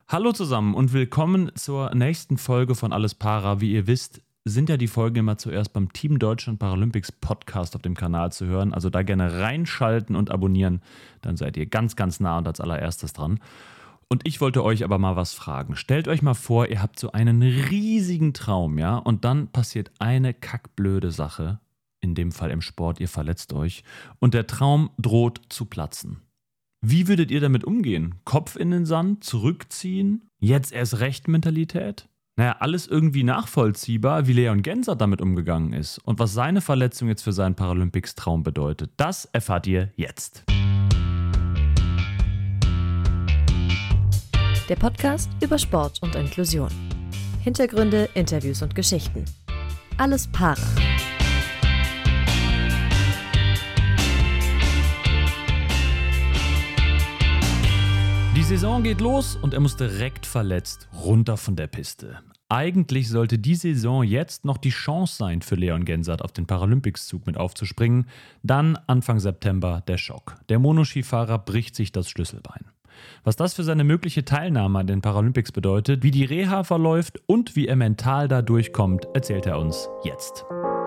Hallo zusammen und willkommen zur nächsten Folge von Alles Para. Wie ihr wisst, sind ja die Folgen immer zuerst beim Team Deutschland Paralympics Podcast auf dem Kanal zu hören. Also da gerne reinschalten und abonnieren. Dann seid ihr ganz, ganz nah und als allererstes dran. Und ich wollte euch aber mal was fragen. Stellt euch mal vor, ihr habt so einen riesigen Traum, ja? Und dann passiert eine kackblöde Sache. In dem Fall im Sport, ihr verletzt euch. Und der Traum droht zu platzen. Wie würdet ihr damit umgehen? Kopf in den Sand, zurückziehen? Jetzt erst recht Mentalität? Naja, alles irgendwie nachvollziehbar, wie Leon Gensert damit umgegangen ist und was seine Verletzung jetzt für seinen Paralympics-Traum bedeutet. Das erfahrt ihr jetzt. Der Podcast über Sport und Inklusion. Hintergründe, Interviews und Geschichten. Alles Para. Die Saison geht los und er muss direkt verletzt runter von der Piste. Eigentlich sollte die Saison jetzt noch die Chance sein für Leon Gensert auf den Paralympics-Zug mit aufzuspringen. Dann Anfang September der Schock. Der Monoskifahrer bricht sich das Schlüsselbein. Was das für seine mögliche Teilnahme an den Paralympics bedeutet, wie die Reha verläuft und wie er mental da durchkommt, erzählt er uns jetzt.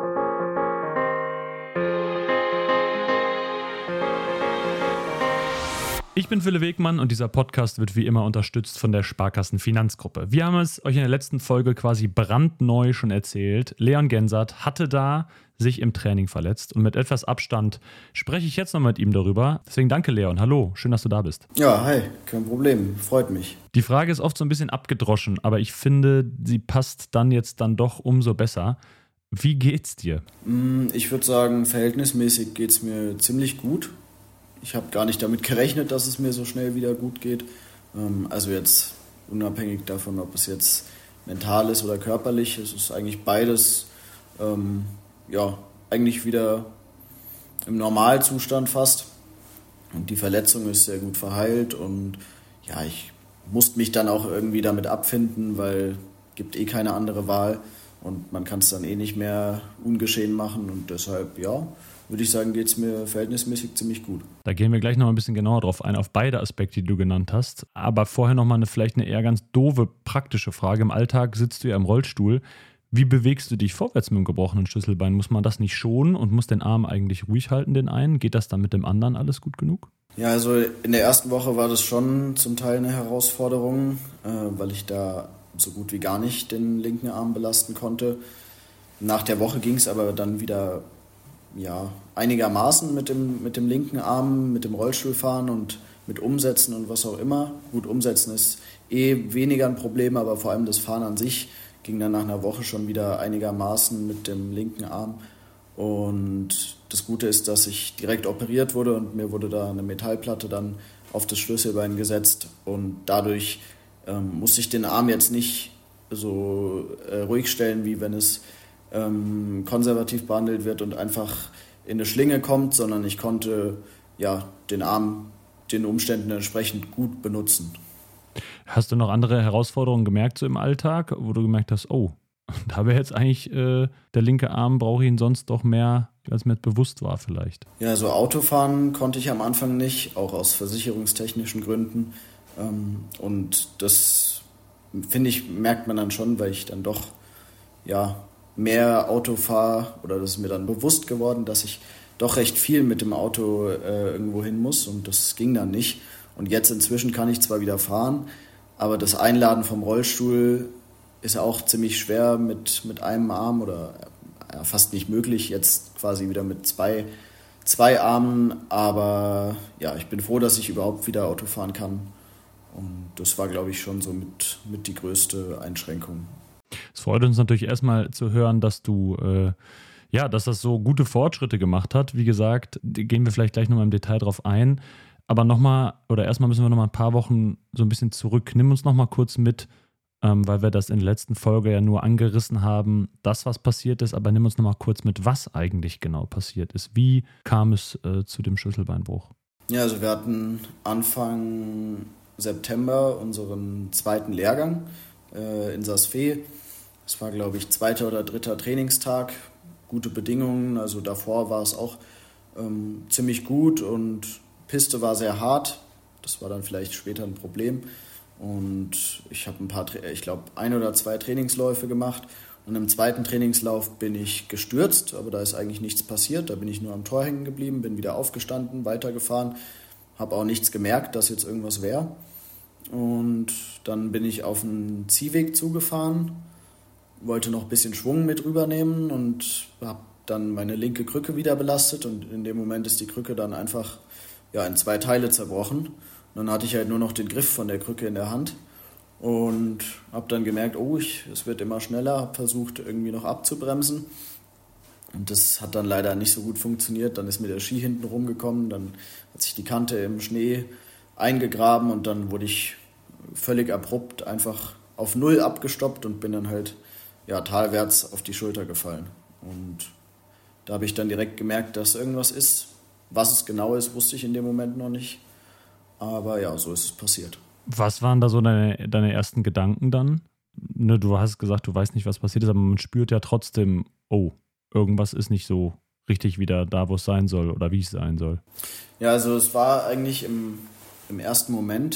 Ich bin Philipp Wegmann und dieser Podcast wird wie immer unterstützt von der Sparkassen Finanzgruppe. Wir haben es euch in der letzten Folge quasi brandneu schon erzählt. Leon Gensert hatte da sich im Training verletzt und mit etwas Abstand spreche ich jetzt noch mit ihm darüber. Deswegen danke Leon, hallo, schön, dass du da bist. Ja, hi, kein Problem, freut mich. Die Frage ist oft so ein bisschen abgedroschen, aber ich finde, sie passt dann doch umso besser. Wie geht's dir? Ich würde sagen, verhältnismäßig geht's mir ziemlich gut. Ich habe gar nicht damit gerechnet, dass es mir so schnell wieder gut geht. Also jetzt unabhängig davon, ob es jetzt mental ist oder körperlich, es ist eigentlich beides eigentlich wieder im Normalzustand fast. Und die Verletzung ist sehr gut verheilt und ja, ich musste mich dann auch irgendwie damit abfinden, weil es gibt keine andere Wahl und man kann es dann nicht mehr ungeschehen machen und deshalb, ja, würde ich sagen, geht es mir verhältnismäßig ziemlich gut. Da gehen wir gleich noch ein bisschen genauer drauf ein, auf beide Aspekte, die du genannt hast. Aber vorher noch mal vielleicht eine eher ganz doofe, praktische Frage. Im Alltag sitzt du ja im Rollstuhl. Wie bewegst du dich vorwärts mit dem gebrochenen Schlüsselbein? Muss man das nicht schonen und muss den Arm eigentlich ruhig halten, den einen? Geht das dann mit dem anderen alles gut genug? Ja, also in der ersten Woche war das schon zum Teil eine Herausforderung, weil ich da so gut wie gar nicht den linken Arm belasten konnte. Nach der Woche ging es aber dann wieder einigermaßen mit dem linken Arm, mit dem Rollstuhlfahren und mit Umsetzen und was auch immer. Gut, Umsetzen ist weniger ein Problem, aber vor allem das Fahren an sich ging dann nach einer Woche schon wieder einigermaßen mit dem linken Arm. Und das Gute ist, dass ich direkt operiert wurde und mir wurde da eine Metallplatte dann auf das Schlüsselbein gesetzt und dadurch musste ich den Arm jetzt nicht so ruhig stellen, wie wenn es konservativ behandelt wird und einfach in eine Schlinge kommt, sondern ich konnte den Arm den Umständen entsprechend gut benutzen. Hast du noch andere Herausforderungen gemerkt so im Alltag, wo du gemerkt hast, oh, da wäre jetzt eigentlich der linke Arm, brauche ich ihn sonst doch mehr, als mir bewusst war vielleicht? Ja, so Autofahren konnte ich am Anfang nicht, auch aus versicherungstechnischen Gründen. Und das, finde ich, merkt man dann schon, weil ich dann doch mehr Auto fahre oder das ist mir dann bewusst geworden, dass ich doch recht viel mit dem Auto irgendwo hin muss und das ging dann nicht. Und jetzt inzwischen kann ich zwar wieder fahren, aber das Einladen vom Rollstuhl ist auch ziemlich schwer mit einem Arm oder fast nicht möglich, jetzt quasi wieder mit zwei Armen. Aber ja, ich bin froh, dass ich überhaupt wieder Auto fahren kann. Und das war, glaube ich, schon so mit die größte Einschränkung. Es freut uns natürlich erstmal zu hören, dass du, dass das so gute Fortschritte gemacht hat. Wie gesagt, gehen wir vielleicht gleich nochmal im Detail drauf ein. Aber erstmal müssen wir nochmal ein paar Wochen so ein bisschen zurück. Nimm uns nochmal kurz mit, weil wir das in der letzten Folge ja nur angerissen haben, das, was passiert ist. Aber nimm uns nochmal kurz mit, was eigentlich genau passiert ist. Wie kam es zu dem Schlüsselbeinbruch? Ja, also wir hatten Anfang September unseren zweiten Lehrgang in Saas-Fee. Es war, glaube ich, 2. oder 3. Trainingstag, gute Bedingungen. Also davor war es auch ziemlich gut und Piste war sehr hart. Das war dann vielleicht später ein Problem. Und ich habe ein oder zwei Trainingsläufe gemacht. Und im zweiten Trainingslauf bin ich gestürzt, aber da ist eigentlich nichts passiert. Da bin ich nur am Tor hängen geblieben, bin wieder aufgestanden, weitergefahren, habe auch nichts gemerkt, dass jetzt irgendwas wäre. Und dann bin ich auf einen Ziehweg zugefahren, wollte noch ein bisschen Schwung mit rübernehmen und habe dann meine linke Krücke wieder belastet. Und in dem Moment ist die Krücke dann einfach in 2 Teile zerbrochen. Und dann hatte ich halt nur noch den Griff von der Krücke in der Hand. Und habe dann gemerkt, es wird immer schneller, habe versucht irgendwie noch abzubremsen. Und das hat dann leider nicht so gut funktioniert. Dann ist mir der Ski hinten rumgekommen, dann hat sich die Kante im Schnee eingegraben und dann wurde ich völlig abrupt einfach auf 0 abgestoppt und bin dann halt talwärts auf die Schulter gefallen. Und da habe ich dann direkt gemerkt, dass irgendwas ist. Was es genau ist, wusste ich in dem Moment noch nicht. Aber ja, so ist es passiert. Was waren da so deine ersten Gedanken dann? Ne, du hast gesagt, du weißt nicht, was passiert ist, aber man spürt ja trotzdem, irgendwas ist nicht so richtig wieder da, wo es sein soll oder wie es sein soll. Ja, also es war eigentlich im ersten Moment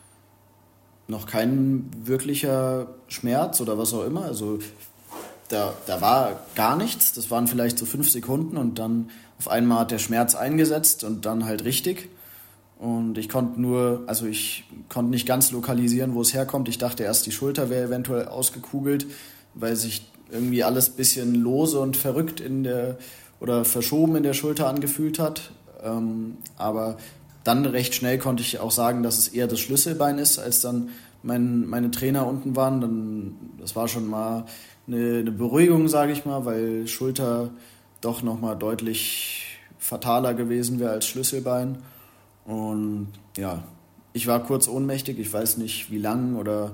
noch kein wirklicher Schmerz oder was auch immer. Also da war gar nichts. Das waren vielleicht so 5 Sekunden und dann auf einmal hat der Schmerz eingesetzt und dann halt richtig. Und ich konnte nicht ganz lokalisieren, wo es herkommt. Ich dachte erst, die Schulter wäre eventuell ausgekugelt, weil sich irgendwie alles ein bisschen lose und verrückt oder verschoben in der Schulter angefühlt hat. Aber dann recht schnell konnte ich auch sagen, dass es eher das Schlüsselbein ist, als dann meine Trainer unten waren. Das war schon mal eine Beruhigung, sage ich mal, weil Schulter doch nochmal deutlich fataler gewesen wäre als Schlüsselbein. Und ja, ich war kurz ohnmächtig, ich weiß nicht wie lang oder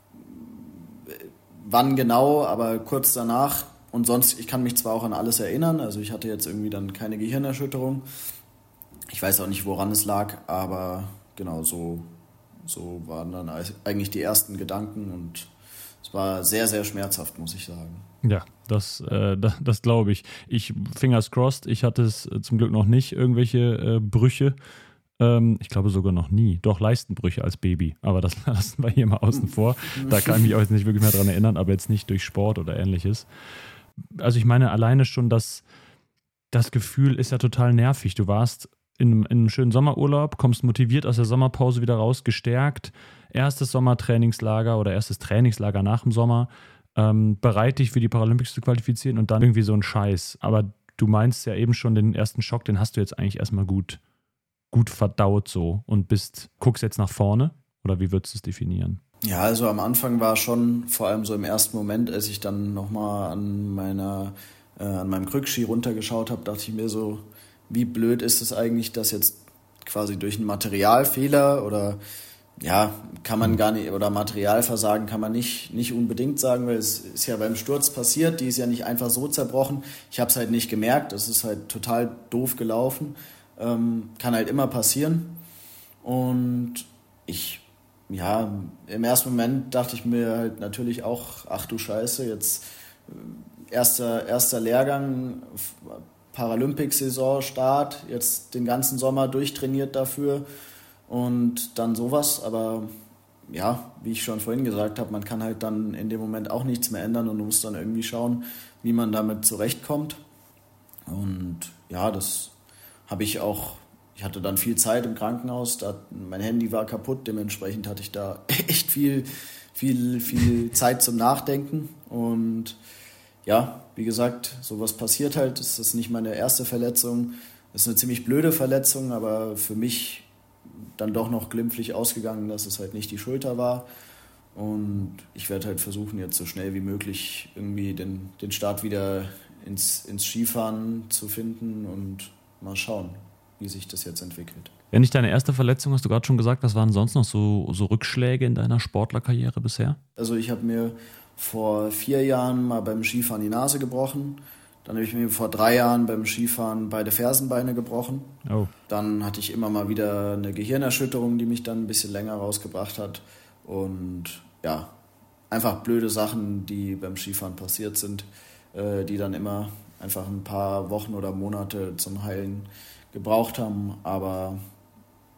wann genau, aber kurz danach. Und sonst, ich kann mich zwar auch an alles erinnern, also ich hatte jetzt irgendwie dann keine Gehirnerschütterung. Ich weiß auch nicht, woran es lag, aber genau so waren dann eigentlich die ersten Gedanken und es war sehr, sehr schmerzhaft, muss ich sagen. Ja, das glaube ich. Fingers crossed, ich hatte es zum Glück noch nicht, irgendwelche Brüche. Ich glaube sogar noch nie. Doch, Leistenbrüche als Baby. Aber das lassen wir hier mal außen vor. Da kann ich mich auch jetzt nicht wirklich mehr dran erinnern, aber jetzt nicht durch Sport oder Ähnliches. Also ich meine, alleine schon das Gefühl ist ja total nervig. Du warst in einem schönen Sommerurlaub, kommst motiviert aus der Sommerpause wieder raus, gestärkt. Erstes Sommertrainingslager oder erstes Trainingslager nach dem Sommer. Bereit, dich für die Paralympics zu qualifizieren und dann irgendwie so ein Scheiß. Aber du meinst ja eben schon, den ersten Schock, den hast du jetzt eigentlich erstmal gut verdaut so und guckst jetzt nach vorne? Oder wie würdest du es definieren? Ja, also am Anfang war schon, vor allem so im ersten Moment, als ich dann nochmal an meinem Krückski runtergeschaut habe, dachte ich mir so, wie blöd ist es eigentlich, dass jetzt quasi durch einen Materialfehler oder kann man gar nicht, oder Materialversagen kann man nicht unbedingt sagen, weil es ist ja beim Sturz passiert, die ist ja nicht einfach so zerbrochen. Ich habe es halt nicht gemerkt, es ist halt total doof gelaufen. Kann halt immer passieren. Und im ersten Moment dachte ich mir halt natürlich auch, ach du Scheiße, jetzt erster Lehrgang, Paralympics-Saison, Start, jetzt den ganzen Sommer durchtrainiert dafür und dann sowas. Aber ja, wie ich schon vorhin gesagt habe, man kann halt dann in dem Moment auch nichts mehr ändern und muss dann irgendwie schauen, wie man damit zurechtkommt. Und ja, das habe ich auch, ich hatte dann viel Zeit im Krankenhaus, mein Handy war kaputt, dementsprechend hatte ich da echt viel Zeit zum Nachdenken und ja, wie gesagt, sowas passiert halt, das ist nicht meine erste Verletzung, das ist eine ziemlich blöde Verletzung, aber für mich dann doch noch glimpflich ausgegangen, dass es halt nicht die Schulter war und ich werde halt versuchen, jetzt so schnell wie möglich irgendwie den Start wieder ins Skifahren zu finden und mal schauen, wie sich das jetzt entwickelt. Wenn nicht deine erste Verletzung, hast du gerade schon gesagt, was waren sonst noch so Rückschläge in deiner Sportlerkarriere bisher? Also ich habe mir vor 4 Jahren mal beim Skifahren die Nase gebrochen. Dann habe ich mir vor 3 Jahren beim Skifahren beide Fersenbeine gebrochen. Oh. Dann hatte ich immer mal wieder eine Gehirnerschütterung, die mich dann ein bisschen länger rausgebracht hat. Und ja, einfach blöde Sachen, die beim Skifahren passiert sind, die dann immer einfach ein paar Wochen oder Monate zum Heilen gebraucht haben. Aber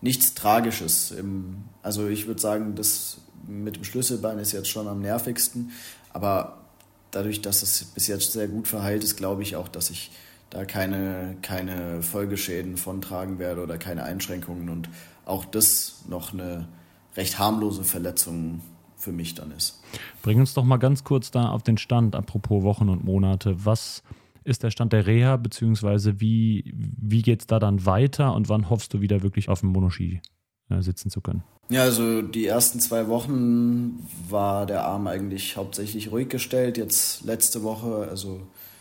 nichts Tragisches. Also ich würde sagen, das mit dem Schlüsselbein ist jetzt schon am nervigsten, aber dadurch, dass es bis jetzt sehr gut verheilt ist, glaube ich auch, dass ich da keine Folgeschäden von tragen werde oder keine Einschränkungen und auch das noch eine recht harmlose Verletzung für mich dann ist. Bring uns doch mal ganz kurz da auf den Stand, apropos Wochen und Monate. Was ist der Stand der Reha, beziehungsweise wie geht es da dann weiter und wann hoffst du wieder wirklich auf dem Monoski sitzen zu können? Ja, also die ersten 2 Wochen war der Arm eigentlich hauptsächlich ruhig gestellt. Jetzt letzte Woche, also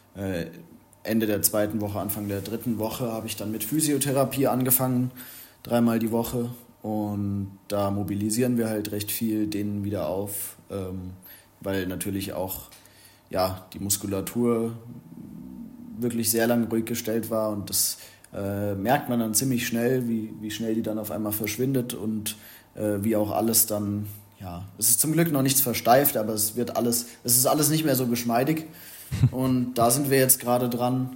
Ende der 2. Woche, Anfang der 3. Woche habe ich dann mit Physiotherapie angefangen, 3-mal die Woche. Und da mobilisieren wir halt recht viel, dehnen wieder auf, weil natürlich auch die Muskulatur wirklich sehr lange ruhig gestellt war. Und das merkt man dann ziemlich schnell, wie schnell die dann auf einmal verschwindet und wie auch alles dann, es ist zum Glück noch nichts versteift, aber es ist alles nicht mehr so geschmeidig. Und da sind wir jetzt gerade dran.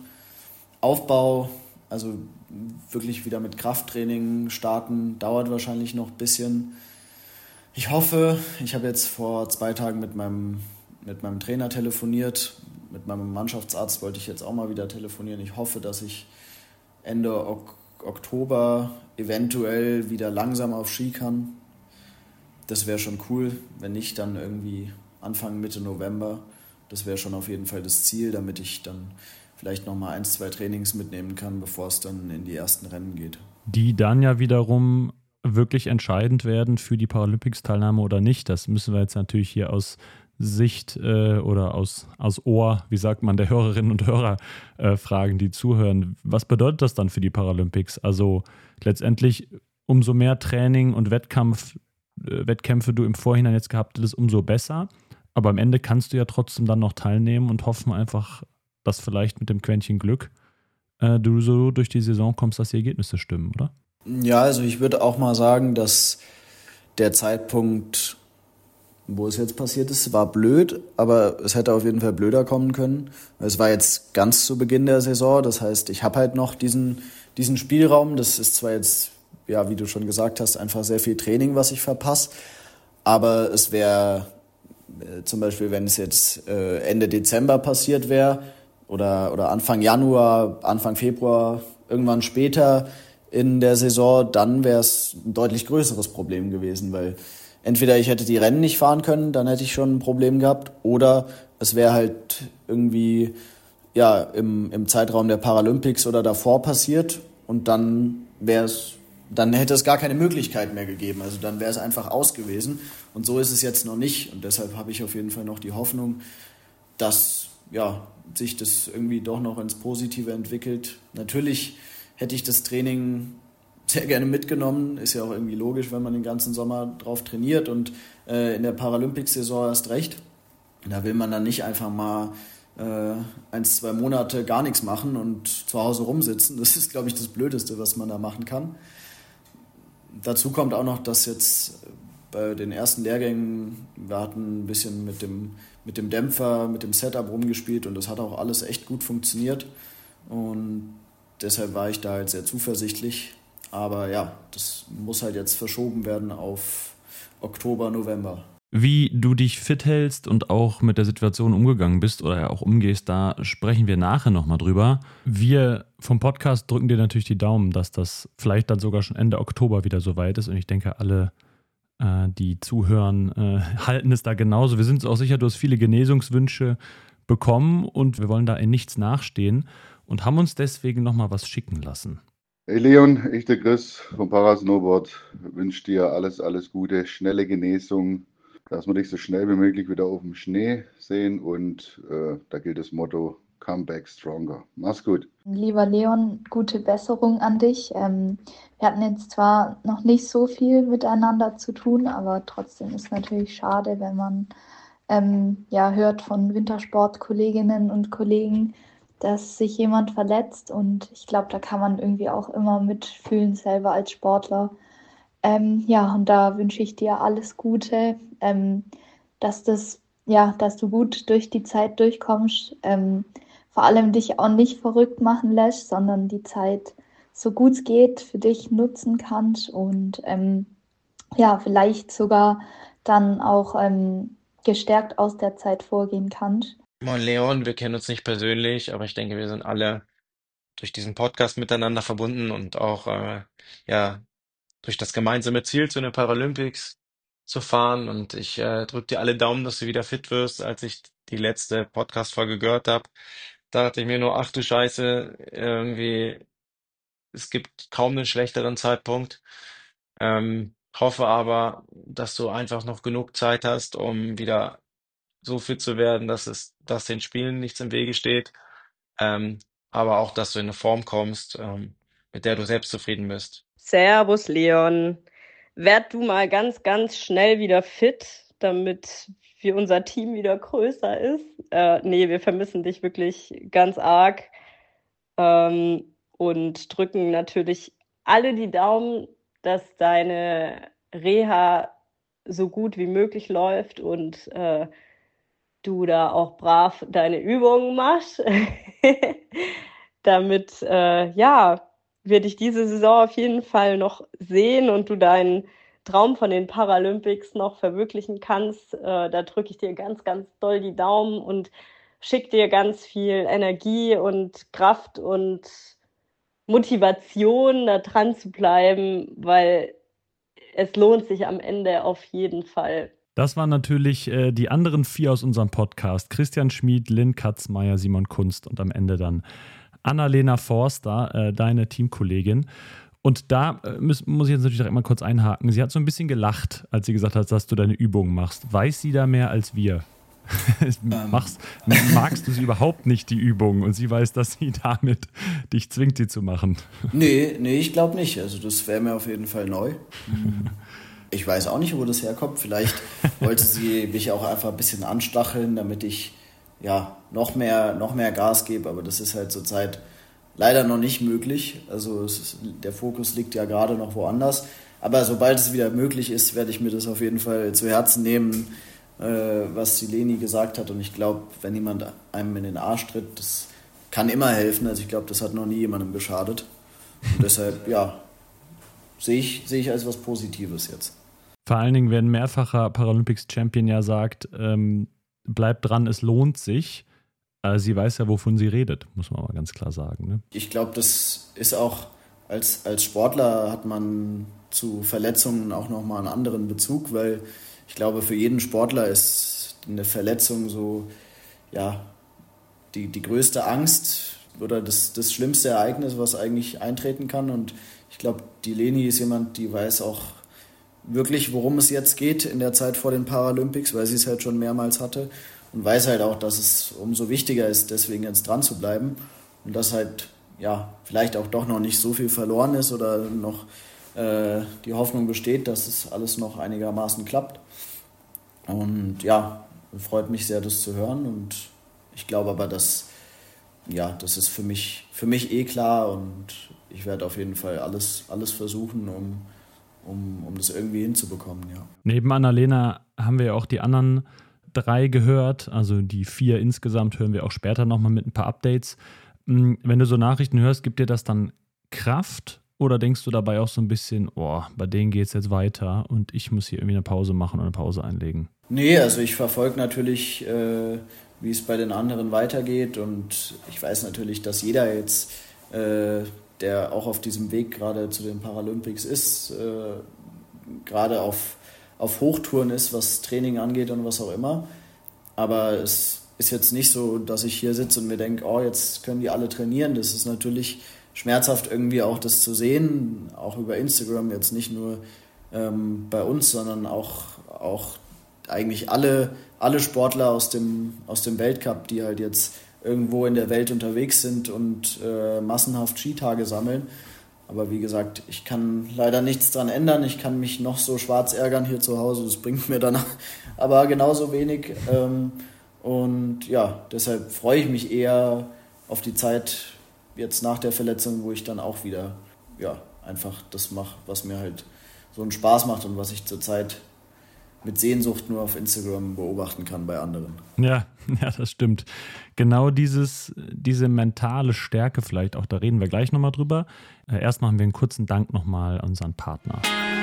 Aufbau, also wirklich wieder mit Krafttraining starten, dauert wahrscheinlich noch ein bisschen. Ich hoffe, ich habe jetzt vor 2 Tagen mit meinem Trainer telefoniert, mit meinem Mannschaftsarzt wollte ich jetzt auch mal wieder telefonieren. Ich hoffe, dass ich Ende Oktober eventuell wieder langsam auf Ski kann. Das wäre schon cool, wenn nicht, dann irgendwie Anfang, Mitte November. Das wäre schon auf jeden Fall das Ziel, damit ich dann vielleicht nochmal 1, 2 Trainings mitnehmen kann, bevor es dann in die ersten Rennen geht. Die dann ja wiederum wirklich entscheidend werden für die Paralympics-Teilnahme oder nicht. Das müssen wir jetzt natürlich hier aus Sicht oder aus Ohr, wie sagt man, der Hörerinnen und Hörer fragen, die zuhören. Was bedeutet das dann für die Paralympics? Also letztendlich umso mehr Training und Wettkämpfe du im Vorhinein jetzt gehabt hättest, umso besser. Aber am Ende kannst du ja trotzdem dann noch teilnehmen und hoffen einfach, dass vielleicht mit dem Quäntchen Glück du so durch die Saison kommst, dass die Ergebnisse stimmen, oder? Ja, also ich würde auch mal sagen, dass der Zeitpunkt, wo es jetzt passiert ist, war blöd, aber es hätte auf jeden Fall blöder kommen können. Es war jetzt ganz zu Beginn der Saison, das heißt, ich habe halt noch diesen Spielraum. Das ist zwar jetzt, wie du schon gesagt hast, einfach sehr viel Training, was ich verpasse, aber es wäre zum Beispiel, wenn es jetzt Ende Dezember passiert wäre oder Anfang Januar, Anfang Februar, irgendwann später in der Saison, dann wäre es ein deutlich größeres Problem gewesen, weil entweder ich hätte die Rennen nicht fahren können, dann hätte ich schon ein Problem gehabt, oder es wäre halt irgendwie im Zeitraum der Paralympics oder davor passiert und dann hätte es gar keine Möglichkeit mehr gegeben. Also dann wäre es einfach aus gewesen. Und so ist es jetzt noch nicht. Und deshalb habe ich auf jeden Fall noch die Hoffnung, dass sich das irgendwie doch noch ins Positive entwickelt. Natürlich hätte ich das Training sehr gerne mitgenommen. Ist ja auch irgendwie logisch, wenn man den ganzen Sommer drauf trainiert und in der Paralympics-Saison erst recht. Da will man dann nicht einfach mal 1, 2 Monate gar nichts machen und zu Hause rumsitzen. Das ist, glaube ich, das Blödeste, was man da machen kann. Dazu kommt auch noch, dass jetzt bei den ersten Lehrgängen, wir hatten ein bisschen mit dem Dämpfer, mit dem Setup rumgespielt und das hat auch alles echt gut funktioniert und deshalb war ich da halt sehr zuversichtlich. Aber das muss halt jetzt verschoben werden auf Oktober, November. Wie du dich fit hältst und auch mit der Situation umgegangen bist oder ja auch umgehst, da sprechen wir nachher nochmal drüber. Wir vom Podcast drücken dir natürlich die Daumen, dass das vielleicht dann sogar schon Ende Oktober wieder soweit ist. Und ich denke, alle, die zuhören, halten es da genauso. Wir sind uns auch sicher, du hast viele Genesungswünsche bekommen und wir wollen da in nichts nachstehen und haben uns deswegen nochmal was schicken lassen. Hey Leon, ich der Chris vom Parasnowboard wünsche dir alles Gute, schnelle Genesung, dass wir dich so schnell wie möglich wieder auf dem Schnee sehen und da gilt das Motto Come back stronger. Mach's gut. Lieber Leon, gute Besserung an dich. Wir hatten jetzt zwar noch nicht so viel miteinander zu tun, aber trotzdem ist es natürlich schade, wenn man hört von Wintersportkolleginnen und Kollegen, dass sich jemand verletzt, und ich glaube, da kann man irgendwie auch immer mitfühlen, selber als Sportler. Und da wünsche ich dir alles Gute, dass du gut durch die Zeit durchkommst, vor allem dich auch nicht verrückt machen lässt, sondern die Zeit so gut es geht für dich nutzen kannst und ja, vielleicht sogar dann auch gestärkt aus der Zeit vorgehen kannst. Moin Leon, wir kennen uns nicht persönlich, aber ich denke, wir sind alle durch diesen Podcast miteinander verbunden und auch ja durch das gemeinsame Ziel zu den Paralympics zu fahren. Und ich drücke dir alle Daumen, dass du wieder fit wirst. Als ich die letzte Podcast-Folge gehört habe, dachte ich mir nur, ach du Scheiße, irgendwie, es gibt kaum einen schlechteren Zeitpunkt. Hoffe aber, dass du einfach noch genug Zeit hast, um wieder so fit zu werden, dass den Spielen nichts im Wege steht. Ähm, aber auch, dass du in eine Form kommst, mit der du selbst zufrieden bist. Servus Leon. Werd du mal ganz, ganz schnell wieder fit, damit für unser Team wieder größer ist. Nee, wir vermissen dich wirklich ganz arg und drücken natürlich alle die Daumen, dass deine Reha so gut wie möglich läuft und du da auch brav deine Übungen machst, damit ja, wir dich diese Saison auf jeden Fall noch sehen und du deinen Traum von den Paralympics noch verwirklichen kannst. Da drücke ich dir ganz, ganz doll die Daumen und schicke dir ganz viel Energie und Kraft und Motivation, da dran zu bleiben, weil es lohnt sich am Ende auf jeden Fall. Das waren natürlich die anderen 4 aus unserem Podcast. Christian Schmid, Lynn Katzmeier, Simon Kunst und am Ende dann Annalena Forster, deine Teamkollegin. Und da muss ich jetzt natürlich auch immer kurz einhaken. Sie hat so ein bisschen gelacht, als sie gesagt hat, dass du deine Übungen machst. Weiß sie da mehr als wir? Magst du sie überhaupt nicht, die Übungen? Und sie weiß, dass sie damit dich zwingt, sie zu machen. Nee, ich glaube nicht. Also das wäre mir auf jeden Fall neu. Ich weiß auch nicht, wo das herkommt. Vielleicht wollte sie mich auch einfach ein bisschen anstacheln, damit ich ja noch mehr Gas gebe. Aber das ist halt zurzeit leider noch nicht möglich. Also der Fokus liegt ja gerade noch woanders. Aber sobald es wieder möglich ist, werde ich mir das auf jeden Fall zu Herzen nehmen, was die Leni gesagt hat. Und ich glaube, wenn jemand einem in den Arsch tritt, das kann immer helfen. Also ich glaube, das hat noch nie jemandem geschadet. Und deshalb, ja, sehe ich als was Positives jetzt. Vor allen Dingen, wenn ein mehrfacher Paralympics-Champion ja sagt, bleibt dran, es lohnt sich. Sie weiß ja, wovon sie redet, muss man aber ganz klar sagen. Ne? Ich glaube, das ist auch, als Sportler hat man zu Verletzungen auch nochmal einen anderen Bezug, weil ich glaube, für jeden Sportler ist eine Verletzung so, ja, die größte Angst oder das schlimmste Ereignis, was eigentlich eintreten kann. Und ich glaube, die Leni ist jemand, die weiß auch wirklich, worum es jetzt geht in der Zeit vor den Paralympics, weil sie es halt schon mehrmals hatte und weiß halt auch, dass es umso wichtiger ist, deswegen jetzt dran zu bleiben und dass halt, ja, vielleicht auch doch noch nicht so viel verloren ist oder noch die Hoffnung besteht, dass es alles noch einigermaßen klappt. Und ja, freut mich sehr, das zu hören und ich glaube aber, das ist für mich klar und ich werde auf jeden Fall alles versuchen, um das irgendwie hinzubekommen, ja. Neben Annalena haben wir ja auch die anderen 3 gehört, also die 4 insgesamt hören wir auch später nochmal mit ein paar Updates. Wenn du so Nachrichten hörst, gibt dir das dann Kraft oder denkst du dabei auch so ein bisschen, bei denen geht es jetzt weiter und ich muss hier irgendwie eine Pause machen oder eine Pause einlegen? Nee, also ich verfolge natürlich, wie es bei den anderen weitergeht und ich weiß natürlich, dass jeder jetzt, der auch auf diesem Weg gerade zu den Paralympics ist, gerade auf Hochtouren ist, was Training angeht und was auch immer. Aber es ist jetzt nicht so, dass ich hier sitze und mir denke, jetzt können die alle trainieren. Das ist natürlich schmerzhaft irgendwie auch das zu sehen, auch über Instagram, jetzt nicht nur bei uns, sondern auch eigentlich alle Sportler aus dem Weltcup, die halt jetzt irgendwo in der Welt unterwegs sind und massenhaft Skitage sammeln. Aber wie gesagt, ich kann leider nichts dran ändern. Ich kann mich noch so schwarz ärgern hier zu Hause. Das bringt mir dann aber genauso wenig. Und ja, deshalb freue ich mich eher auf die Zeit jetzt nach der Verletzung, wo ich dann auch wieder einfach das mache, was mir halt so einen Spaß macht und was ich zurzeit mit Sehnsucht nur auf Instagram beobachten kann bei anderen. Ja, ja, das stimmt. Genau diese mentale Stärke vielleicht auch, da reden wir gleich nochmal drüber. Erst machen wir einen kurzen Dank nochmal an unseren Partner.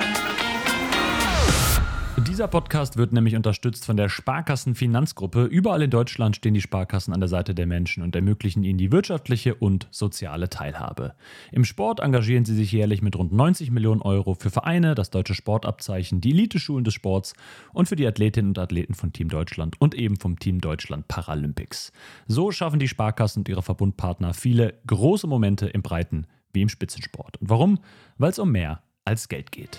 Dieser Podcast wird nämlich unterstützt von der Sparkassen-Finanzgruppe. Überall in Deutschland stehen die Sparkassen an der Seite der Menschen und ermöglichen ihnen die wirtschaftliche und soziale Teilhabe. Im Sport engagieren sie sich jährlich mit rund 90 Millionen Euro für Vereine, das deutsche Sportabzeichen, die Eliteschulen des Sports und für die Athletinnen und Athleten von Team Deutschland und eben vom Team Deutschland Paralympics. So schaffen die Sparkassen und ihre Verbundpartner viele große Momente im Breiten- wie im Spitzensport. Und warum? Weil es um mehr als Geld geht.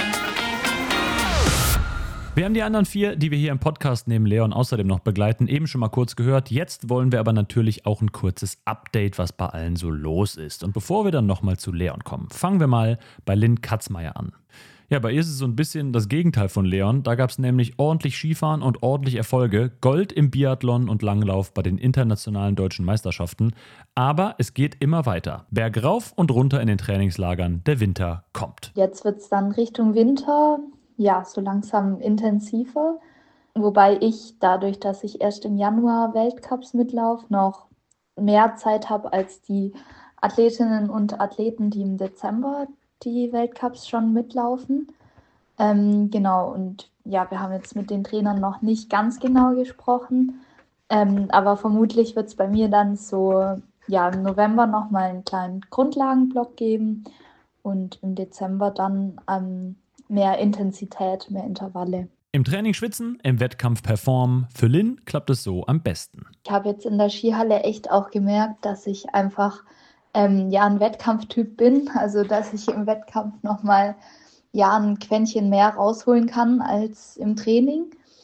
Wir haben die anderen 4, die wir hier im Podcast neben Leon außerdem noch begleiten, eben schon mal kurz gehört. Jetzt wollen wir aber natürlich auch ein kurzes Update, was bei allen so los ist. Und bevor wir dann nochmal zu Leon kommen, fangen wir mal bei Lynn Katzmeier an. Ja, bei ihr ist es so ein bisschen das Gegenteil von Leon. Da gab es nämlich ordentlich Skifahren und ordentlich Erfolge. Gold im Biathlon und Langlauf bei den internationalen deutschen Meisterschaften. Aber es geht immer weiter. Bergauf und runter in den Trainingslagern. Der Winter kommt. Jetzt wird es dann Richtung Winter, ja, so langsam intensiver. Wobei ich dadurch, dass ich erst im Januar Weltcups mitlaufe, noch mehr Zeit habe als die Athletinnen und Athleten, die im Dezember die Weltcups schon mitlaufen. Genau, und ja, wir haben jetzt mit den Trainern noch nicht ganz genau gesprochen, aber vermutlich wird es bei mir dann so, ja, im November nochmal einen kleinen Grundlagenblock geben und im Dezember dann mehr Intensität, mehr Intervalle. Im Training schwitzen, im Wettkampf performen. Für Lynn klappt es so am besten. Ich habe jetzt in der Skihalle echt auch gemerkt, dass ich einfach ja, ein Wettkampftyp bin. Also, dass ich im Wettkampf nochmal ja, ein Quäntchen mehr rausholen kann als im Training.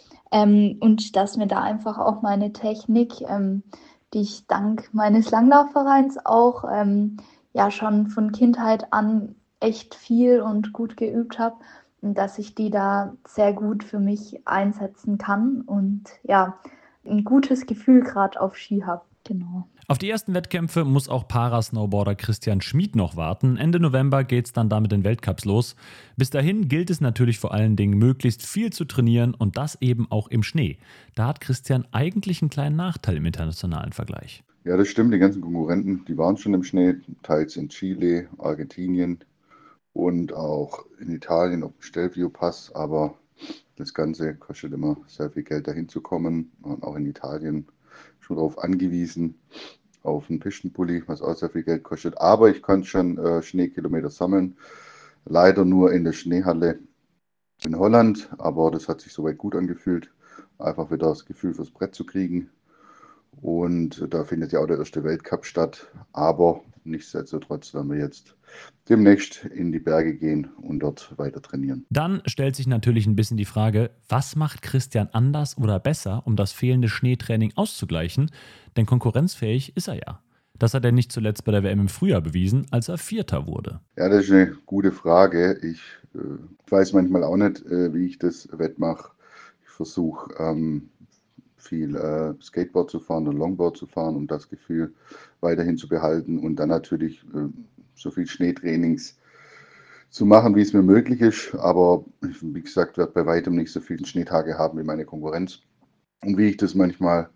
Und dass mir da einfach auch meine Technik, die ich dank meines Langlaufvereins auch ja schon von Kindheit an echt viel und gut geübt habe, dass ich die da sehr gut für mich einsetzen kann und ja, ein gutes Gefühl gerade auf Ski habe. Genau. Auf die ersten Wettkämpfe muss auch Parasnowboarder Christian Schmid noch warten. Ende November geht es dann da mit den Weltcups los. Bis dahin gilt es natürlich vor allen Dingen, möglichst viel zu trainieren und das eben auch im Schnee. Da hat Christian eigentlich einen kleinen Nachteil im internationalen Vergleich. Ja, das stimmt. Die ganzen Konkurrenten, die waren schon im Schnee, teils in Chile, Argentinien und auch in Italien auf dem Stelvio-Pass. Aber das Ganze kostet immer sehr viel Geld, dahin zu kommen. Und auch in Italien schon darauf angewiesen, auf einen Pistenpulli, was auch sehr viel Geld kostet. Aber ich konnte schon Schneekilometer sammeln. Leider nur in der Schneehalle in Holland, aber das hat sich soweit gut angefühlt. Einfach wieder das Gefühl fürs Brett zu kriegen. Und da findet ja auch der erste Weltcup statt. Aber nichtsdestotrotz werden wir jetzt demnächst in die Berge gehen und dort weiter trainieren. Dann stellt sich natürlich ein bisschen die Frage, was macht Christian anders oder besser, um das fehlende Schneetraining auszugleichen? Denn konkurrenzfähig ist er ja. Das hat er nicht zuletzt bei der WM im Frühjahr bewiesen, als er Vierter wurde. Ja, das ist eine gute Frage. Ich weiß manchmal auch nicht, wie ich das wettmache. Ich versuche viel Skateboard zu fahren und Longboard zu fahren, um das Gefühl weiterhin zu behalten und dann natürlich so viel Schneetrainings zu machen, wie es mir möglich ist. Aber wie gesagt, werde bei weitem nicht so viele Schneetage haben wie meine Konkurrenz. Und wie ich das manchmal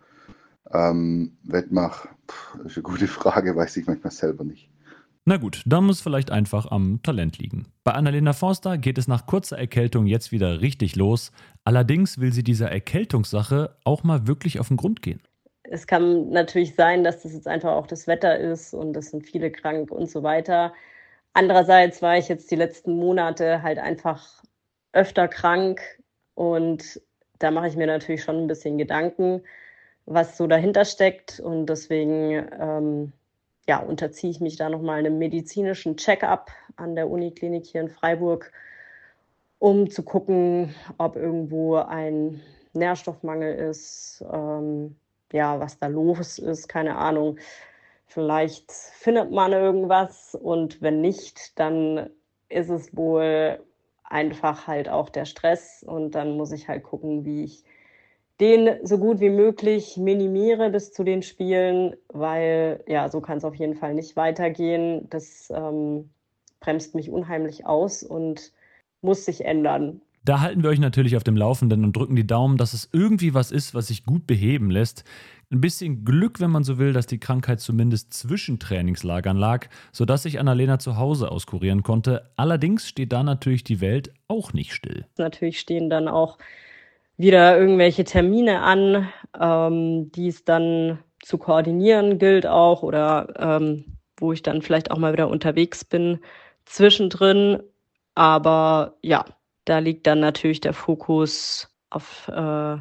wettmache, ist eine gute Frage, weiß ich manchmal selber nicht. Na gut, da muss vielleicht einfach am Talent liegen. Bei Annalena Forster geht es nach kurzer Erkältung jetzt wieder richtig los. Allerdings will sie dieser Erkältungssache auch mal wirklich auf den Grund gehen. Es kann natürlich sein, dass das jetzt einfach auch das Wetter ist und es sind viele krank und so weiter. Andererseits war ich jetzt die letzten Monate halt einfach öfter krank und da mache ich mir natürlich schon ein bisschen Gedanken, was so dahinter steckt und deswegen ja, unterziehe ich mich da nochmal einem medizinischen Check-up an der Uniklinik hier in Freiburg, um zu gucken, ob irgendwo ein Nährstoffmangel ist, ja, was da los ist, keine Ahnung. Vielleicht findet man irgendwas und wenn nicht, dann ist es wohl einfach halt auch der Stress und dann muss ich halt gucken, wie ich den so gut wie möglich minimiere bis zu den Spielen, weil ja, so kann es auf jeden Fall nicht weitergehen. Das bremst mich unheimlich aus und muss sich ändern. Da halten wir euch natürlich auf dem Laufenden und drücken die Daumen, dass es irgendwie was ist, was sich gut beheben lässt. Ein bisschen Glück, wenn man so will, dass die Krankheit zumindest zwischen Trainingslagern lag, sodass sich Annalena zu Hause auskurieren konnte. Allerdings steht da natürlich die Welt auch nicht still. Natürlich stehen dann auch wieder irgendwelche Termine an, die es dann zu koordinieren gilt auch oder wo ich dann vielleicht auch mal wieder unterwegs bin zwischendrin. Aber ja, da liegt dann natürlich der Fokus auf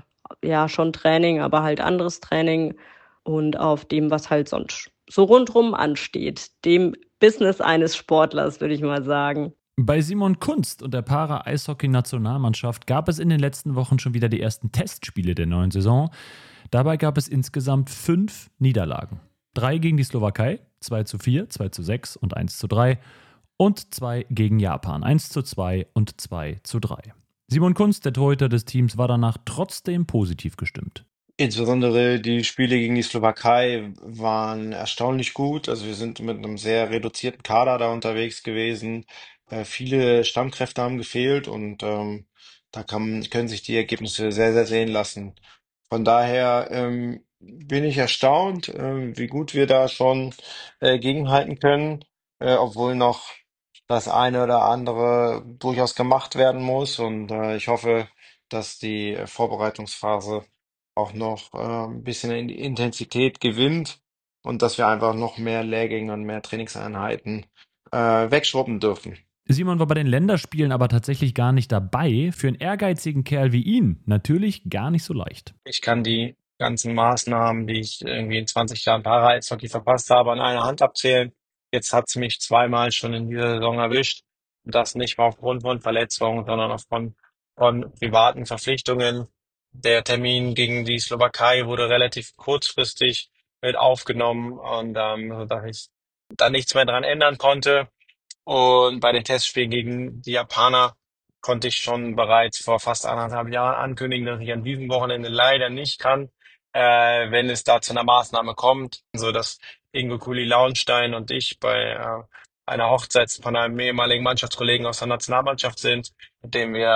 schon Training, aber halt anderes Training und auf dem, was halt sonst so rundrum ansteht. Dem Business eines Sportlers, würde ich mal sagen. Bei Simon Kunst und der Para-Eishockey-Nationalmannschaft gab es in den letzten Wochen schon wieder die ersten Testspiele der neuen Saison. Dabei gab es insgesamt 5 Niederlagen. 3 gegen die Slowakei, 2:4, 2:6 und 1:3 und 2 gegen Japan, 1:2 und 2:3. Simon Kunst, der Torhüter des Teams, war danach trotzdem positiv gestimmt. Insbesondere die Spiele gegen die Slowakei waren erstaunlich gut. Also wir sind mit einem sehr reduzierten Kader da unterwegs gewesen. Viele Stammkräfte haben gefehlt und da können sich die Ergebnisse sehr, sehr sehen lassen. Von daher bin ich erstaunt, wie gut wir da schon gegenhalten können, obwohl noch das eine oder andere durchaus gemacht werden muss. Und ich hoffe, dass die Vorbereitungsphase auch noch ein bisschen in die Intensität gewinnt und dass wir einfach noch mehr Lehrgänge und mehr Trainingseinheiten wegschwuppen dürfen. Simon war bei den Länderspielen aber tatsächlich gar nicht dabei. Für einen ehrgeizigen Kerl wie ihn natürlich gar nicht so leicht. Ich kann die ganzen Maßnahmen, die ich irgendwie in 20 Jahren Para-Eishockey verpasst habe, an einer Hand abzählen. Jetzt hat es mich zweimal schon in dieser Saison erwischt. Und das nicht mal aufgrund von Verletzungen, sondern aufgrund von privaten Verpflichtungen. Der Termin gegen die Slowakei wurde relativ kurzfristig mit aufgenommen und sodass ich da nichts mehr dran ändern konnte. Und bei den Testspielen gegen die Japaner konnte ich schon bereits vor fast 1,5 Jahren ankündigen, dass ich an diesem Wochenende leider nicht kann, wenn es da zu einer Maßnahme kommt, so dass Ingo Kuli-Launstein und ich bei einer Hochzeit von einem ehemaligen Mannschaftskollegen aus der Nationalmannschaft sind, mit dem wir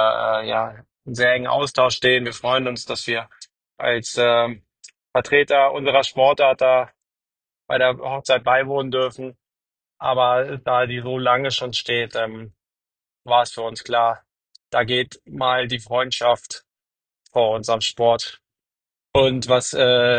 in sehr engen Austausch stehen. Wir freuen uns, dass wir als Vertreter unserer Sportart da bei der Hochzeit beiwohnen dürfen. Aber da die so lange schon steht, war es für uns klar, da geht mal die Freundschaft vor unserem Sport. Und was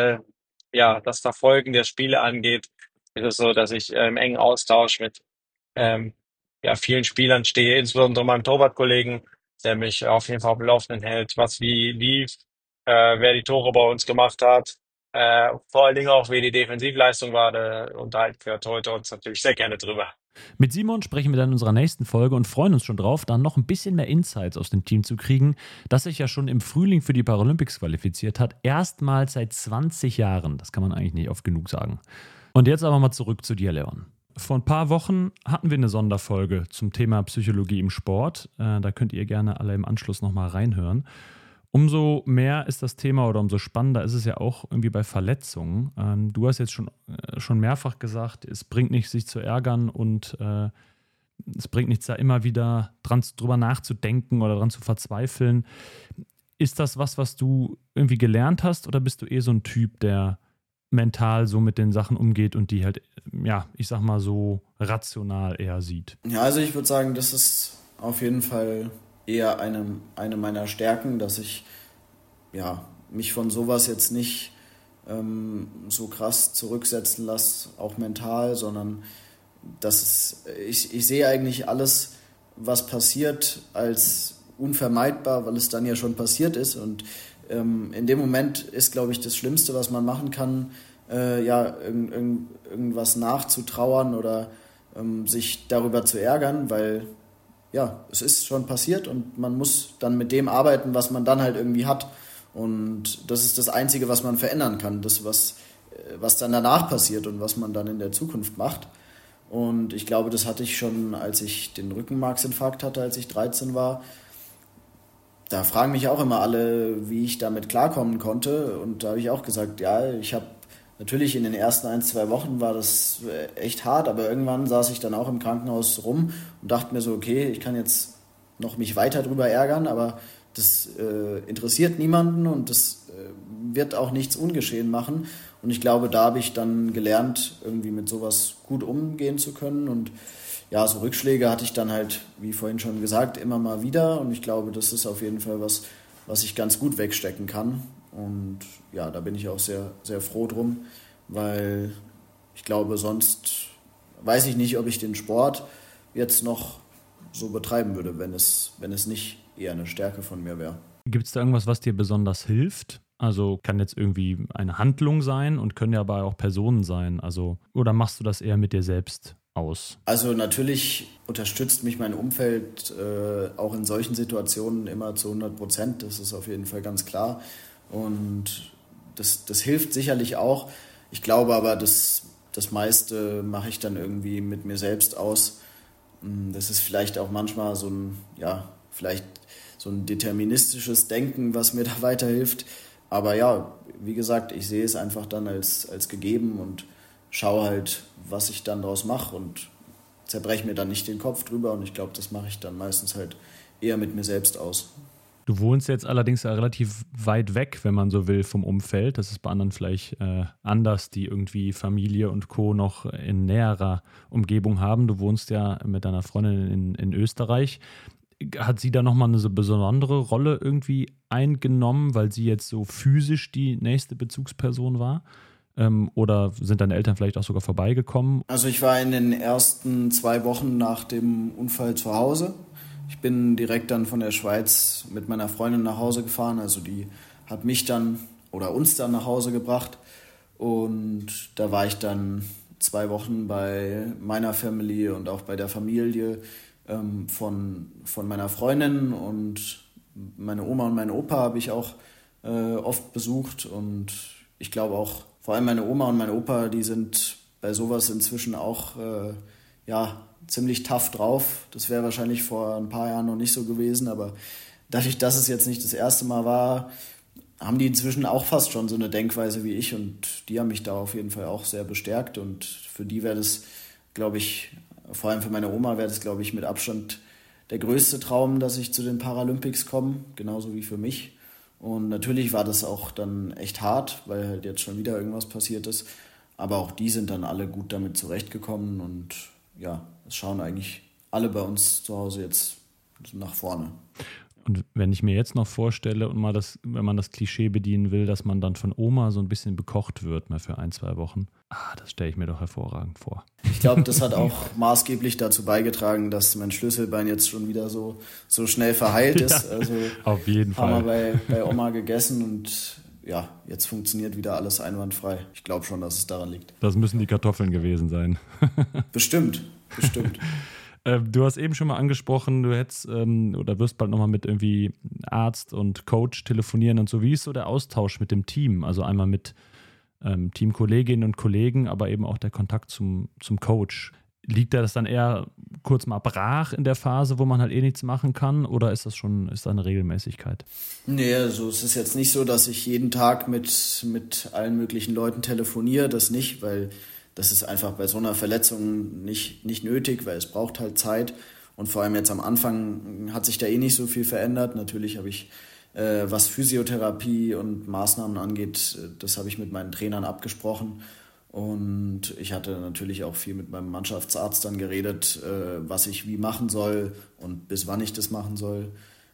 das Verfolgen der Spiele angeht, ist es so, dass ich im engen Austausch mit ähm, vielen Spielern stehe, insbesondere meinem Torwartkollegen, der mich auf jeden Fall auf dem Laufenden hält, was wie lief, wer die Tore bei uns gemacht hat, vor allen Dingen auch, wie die Defensivleistung war. Da unterhalten wir heute uns natürlich sehr gerne drüber. Mit Simon sprechen wir dann in unserer nächsten Folge und freuen uns schon drauf, dann noch ein bisschen mehr Insights aus dem Team zu kriegen, das sich ja schon im Frühling für die Paralympics qualifiziert hat. Erstmals seit 20 Jahren. Das kann man eigentlich nicht oft genug sagen. Und jetzt aber mal zurück zu dir, Leon. Vor ein paar Wochen hatten wir eine Sonderfolge zum Thema Psychologie im Sport. Da könnt ihr gerne alle im Anschluss nochmal reinhören. Umso mehr ist das Thema oder umso spannender ist es ja auch irgendwie bei Verletzungen. Du hast jetzt schon mehrfach gesagt, es bringt nichts, sich zu ärgern und es bringt nichts, da immer wieder drüber nachzudenken oder dran zu verzweifeln. Ist das was du irgendwie gelernt hast oder bist du so ein Typ, der mental so mit den Sachen umgeht und die halt, ich sag mal so rational eher sieht? Ja, also ich würde sagen, das ist auf jeden Fall eher eine meiner Stärken, dass ich mich von sowas jetzt nicht so krass zurücksetzen lasse, auch mental, sondern ich sehe eigentlich alles, was passiert, als unvermeidbar, weil es dann ja schon passiert ist. Und in dem Moment ist, glaube ich, das Schlimmste, was man machen kann, irgendwas nachzutrauern oder sich darüber zu ärgern, weil es ist schon passiert und man muss dann mit dem arbeiten, was man dann halt irgendwie hat. Und das ist das Einzige, was man verändern kann, das, was dann danach passiert und was man dann in der Zukunft macht. Und ich glaube, das hatte ich schon, als ich den Rückenmarksinfarkt hatte, als ich 13 war. Da fragen mich auch immer alle, wie ich damit klarkommen konnte. Und da habe ich auch gesagt, ich habe natürlich in den ersten 1-2 Wochen war das echt hart, aber irgendwann saß ich dann auch im Krankenhaus rum und dachte mir so, okay, ich kann jetzt noch mich weiter drüber ärgern, aber das interessiert niemanden und das wird auch nichts ungeschehen machen. Und ich glaube, da habe ich dann gelernt, irgendwie mit sowas gut umgehen zu können. Und ja, so Rückschläge hatte ich dann halt, wie vorhin schon gesagt, immer mal wieder. Und ich glaube, das ist auf jeden Fall was ich ganz gut wegstecken kann. Und ja, da bin ich auch sehr, sehr froh drum, weil ich glaube, sonst weiß ich nicht, ob ich den Sport jetzt noch so betreiben würde, wenn es nicht eher eine Stärke von mir wäre. Gibt es da irgendwas, was dir besonders hilft? Also kann jetzt irgendwie eine Handlung sein und können ja aber auch Personen sein. Also, oder machst du das eher mit dir selbst aus? Also natürlich unterstützt mich mein Umfeld auch in solchen Situationen immer zu 100%. Das ist auf jeden Fall ganz klar. Und das hilft sicherlich auch. Ich glaube aber, das meiste mache ich dann irgendwie mit mir selbst aus. Das ist vielleicht auch manchmal so ein deterministisches Denken, was mir da weiterhilft. Aber ja, wie gesagt, ich sehe es einfach dann als gegeben und schaue halt, was ich dann draus mache und zerbreche mir dann nicht den Kopf drüber. Und ich glaube, das mache ich dann meistens halt eher mit mir selbst aus. Du wohnst jetzt allerdings ja relativ weit weg, wenn man so will, vom Umfeld. Das ist bei anderen vielleicht anders, die irgendwie Familie und Co. noch in näherer Umgebung haben. Du wohnst ja mit deiner Freundin in Österreich. Hat sie da nochmal eine so besondere Rolle irgendwie eingenommen, weil sie jetzt so physisch die nächste Bezugsperson war? Oder sind deine Eltern vielleicht auch sogar vorbeigekommen? Also ich war in den ersten 2 Wochen nach dem Unfall zu Hause. Ich bin direkt dann von der Schweiz mit meiner Freundin nach Hause gefahren. Also die hat mich dann oder uns dann nach Hause gebracht. Und da war ich dann 2 Wochen bei meiner Family und auch bei der Familie von meiner Freundin. Und meine Oma und meinen Opa habe ich auch oft besucht. Und ich glaube auch, vor allem meine Oma und mein Opa, die sind bei sowas inzwischen auch ziemlich tough drauf. Das wäre wahrscheinlich vor ein paar Jahren noch nicht so gewesen, aber dadurch, dass es jetzt nicht das erste Mal war, haben die inzwischen auch fast schon so eine Denkweise wie ich und die haben mich da auf jeden Fall auch sehr bestärkt und für die wäre das, glaube ich, vor allem für meine Oma wäre das, glaube ich, mit Abstand der größte Traum, dass ich zu den Paralympics komme, genauso wie für mich. Und natürlich war das auch dann echt hart, weil halt jetzt schon wieder irgendwas passiert ist, aber auch die sind dann alle gut damit zurechtgekommen und ja, es schauen eigentlich alle bei uns zu Hause jetzt nach vorne. Und wenn ich mir jetzt noch vorstelle und mal wenn man das Klischee bedienen will, dass man dann von Oma so ein bisschen bekocht wird, mal für 1-2 Wochen, das stelle ich mir doch hervorragend vor. Ich glaube, das hat auch maßgeblich dazu beigetragen, dass mein Schlüsselbein jetzt schon wieder so schnell verheilt ist. Ja, also auf jeden Fall. Haben wir bei Oma gegessen und ja, jetzt funktioniert wieder alles einwandfrei. Ich glaube schon, dass es daran liegt. Das müssen die Kartoffeln gewesen sein. Bestimmt. Du hast eben schon mal angesprochen, du hättest oder wirst bald nochmal mit irgendwie Arzt und Coach telefonieren und so. Wie ist so der Austausch mit dem Team? Also einmal mit Teamkolleginnen und Kollegen, aber eben auch der Kontakt zum Coach. Liegt das dann eher kurz mal brach in der Phase, wo man halt nichts machen kann, oder ist da eine Regelmäßigkeit? Nee, also es ist jetzt nicht so, dass ich jeden Tag mit allen möglichen Leuten telefoniere, das nicht, weil das ist einfach bei so einer Verletzung nicht nötig, weil es braucht halt Zeit und vor allem jetzt am Anfang hat sich da nicht so viel verändert. Natürlich habe ich, was Physiotherapie und Maßnahmen angeht, das habe ich mit meinen Trainern abgesprochen. Und ich hatte natürlich auch viel mit meinem Mannschaftsarzt dann geredet, was ich wie machen soll und bis wann ich das machen soll.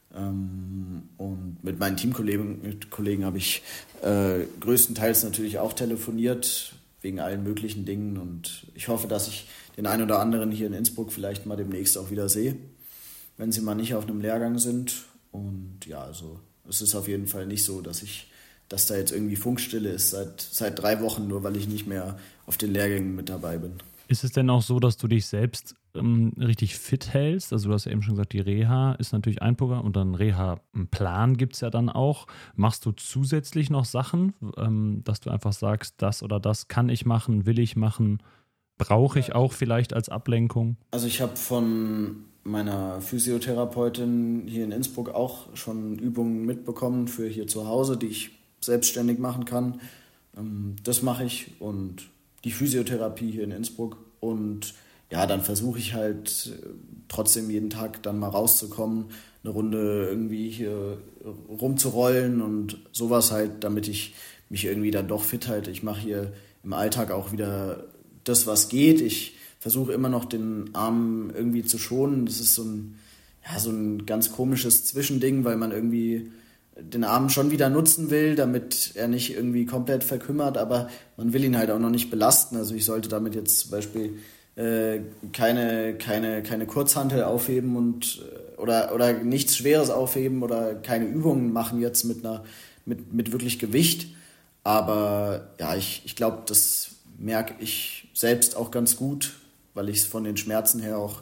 Und mit meinen Teamkollegen habe ich größtenteils natürlich auch telefoniert, wegen allen möglichen Dingen. Und ich hoffe, dass ich den einen oder anderen hier in Innsbruck vielleicht mal demnächst auch wieder sehe, wenn sie mal nicht auf einem Lehrgang sind. Und ja, also es ist auf jeden Fall nicht so, dass da jetzt irgendwie Funkstille ist seit 3 Wochen, nur weil ich nicht mehr auf den Lehrgängen mit dabei bin. Ist es denn auch so, dass du dich selbst richtig fit hältst? Also du hast ja eben schon gesagt, die Reha ist natürlich ein Programm und dann Reha-Plan gibt es ja dann auch. Machst du zusätzlich noch Sachen, dass du einfach sagst, das oder das kann ich machen, will ich machen, brauche ich auch vielleicht als Ablenkung? Also ich habe von meiner Physiotherapeutin hier in Innsbruck auch schon Übungen mitbekommen für hier zu Hause, die ich selbstständig machen kann. Das mache ich und die Physiotherapie hier in Innsbruck und ja, dann versuche ich halt trotzdem jeden Tag dann mal rauszukommen, eine Runde irgendwie hier rumzurollen und sowas halt, damit ich mich irgendwie dann doch fit halte. Ich mache hier im Alltag auch wieder das, was geht. Ich versuche immer noch den Arm irgendwie zu schonen. Das ist so ein ganz komisches Zwischending, weil man irgendwie den Arm schon wieder nutzen will, damit er nicht irgendwie komplett verkümmert, aber man will ihn halt auch noch nicht belasten. Also ich sollte damit jetzt zum Beispiel keine Kurzhantel aufheben und oder nichts Schweres aufheben oder keine Übungen machen jetzt mit wirklich Gewicht. Aber ja, ich glaube, das merke ich selbst auch ganz gut, weil ich es von den Schmerzen her auch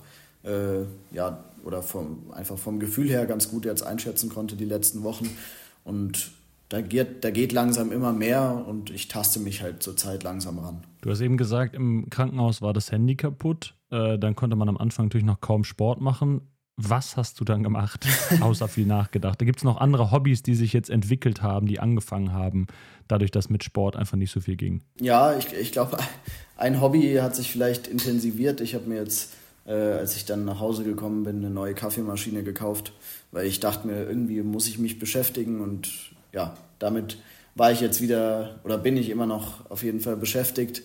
oder einfach vom Gefühl her ganz gut jetzt einschätzen konnte die letzten Wochen. Und da geht langsam immer mehr und ich taste mich halt zur Zeit langsam ran. Du hast eben gesagt, im Krankenhaus war das Handy kaputt. Dann konnte man am Anfang natürlich noch kaum Sport machen. Was hast du dann gemacht, außer viel nachgedacht? Da gibt es noch andere Hobbys, die sich jetzt entwickelt haben, die angefangen haben, dadurch, dass mit Sport einfach nicht so viel ging. Ja, ich glaube, ein Hobby hat sich vielleicht intensiviert. Ich habe mir jetzt, als ich dann nach Hause gekommen bin, eine neue Kaffeemaschine gekauft, weil ich dachte mir, irgendwie muss ich mich beschäftigen und ja, damit war ich jetzt wieder oder bin ich immer noch auf jeden Fall beschäftigt.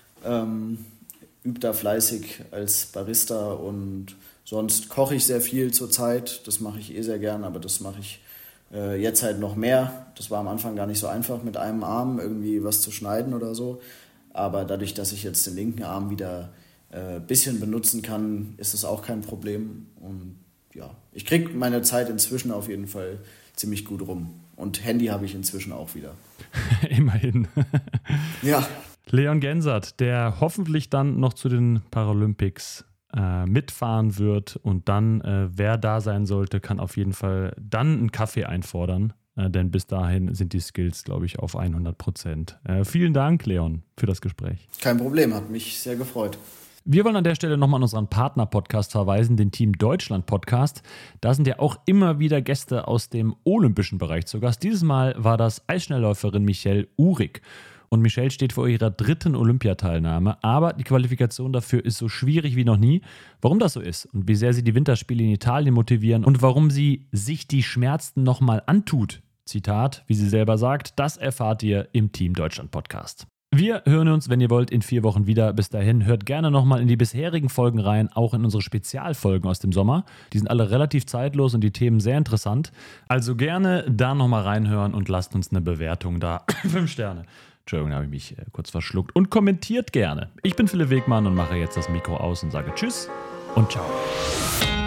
Übe da fleißig als Barista und sonst koche ich sehr viel zurzeit. Das mache ich sehr gern, aber das mache ich jetzt halt noch mehr. Das war am Anfang gar nicht so einfach, mit einem Arm irgendwie was zu schneiden oder so. Aber dadurch, dass ich jetzt den linken Arm wieder ein bisschen benutzen kann, ist das auch kein Problem. Und ja, ich kriege meine Zeit inzwischen auf jeden Fall ziemlich gut rum. Und Handy habe ich inzwischen auch wieder. Immerhin. Ja. Leon Gensert, der hoffentlich dann noch zu den Paralympics mitfahren wird und dann, wer da sein sollte, kann auf jeden Fall dann einen Kaffee einfordern, denn bis dahin sind die Skills, glaube ich, auf 100%. Vielen Dank, Leon, für das Gespräch. Kein Problem, hat mich sehr gefreut. Wir wollen an der Stelle nochmal an unseren Partner-Podcast verweisen, den Team Deutschland-Podcast. Da sind ja auch immer wieder Gäste aus dem olympischen Bereich zu Gast. Dieses Mal war das Eisschnellläuferin Michelle Uhrig. Und Michelle steht vor ihrer 3. Olympiateilnahme, aber die Qualifikation dafür ist so schwierig wie noch nie. Warum das so ist und wie sehr sie die Winterspiele in Italien motivieren und warum sie sich die Schmerzen nochmal antut, Zitat, wie sie selber sagt, das erfahrt ihr im Team Deutschland-Podcast. Wir hören uns, wenn ihr wollt, in 4 Wochen wieder. Bis dahin hört gerne nochmal in die bisherigen Folgen rein, auch in unsere Spezialfolgen aus dem Sommer. Die sind alle relativ zeitlos und die Themen sehr interessant. Also gerne da nochmal reinhören und lasst uns eine Bewertung da. 5 Sterne. Entschuldigung, da habe ich mich kurz verschluckt. Und kommentiert gerne. Ich bin Philipp Wegmann und mache jetzt das Mikro aus und sage Tschüss und Ciao.